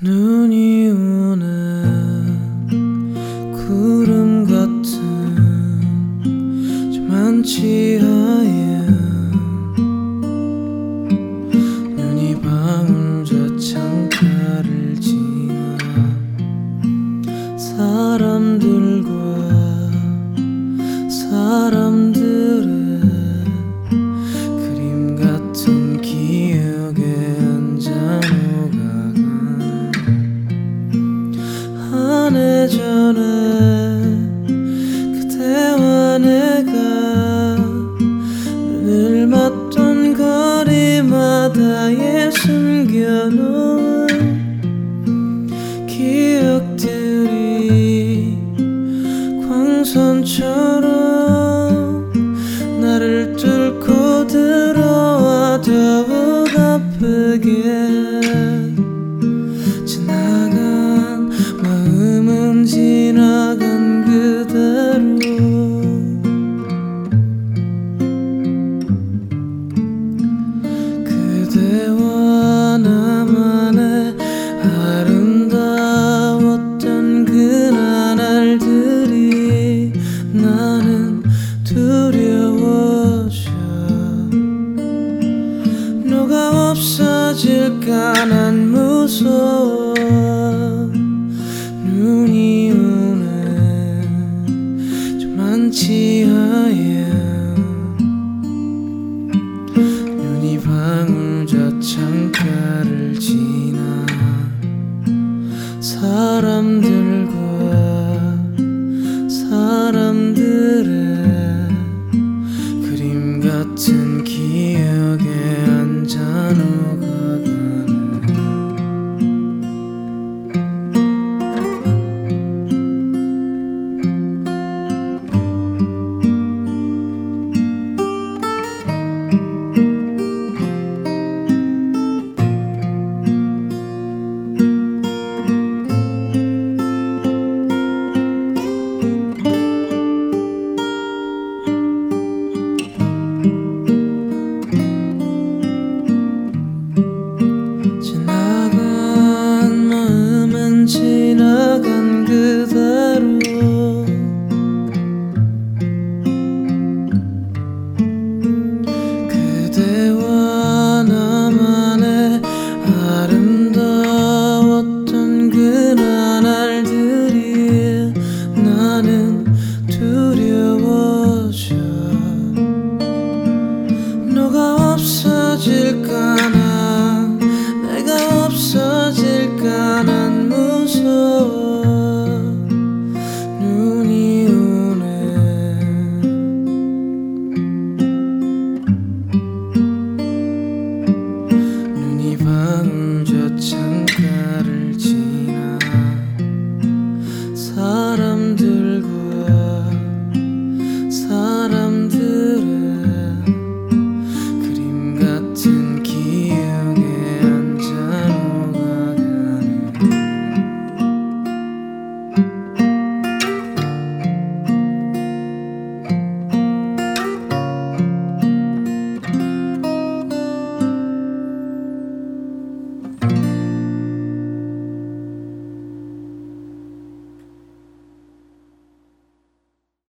눈이 오는 구름 같은 저 만취 하얀 눈이 방울저 창가를 지나 사람들과 사람들의 그림 같은 기억에 앉아 한 해 전에 그대와 내가 눈을 맞던 거리마다에 숨겨놓은 기억들이 광선처럼 나를 뚫고 들어와 더욱 아프게 지나간 마음은 지나간 그대로 그대와 나만의 아름다웠던 그날들이 나는 두려워져 너가 없어질까 난 무서워 눈이 오는 저 만취 하얀 눈이 방울저 창가를 지나 사람들과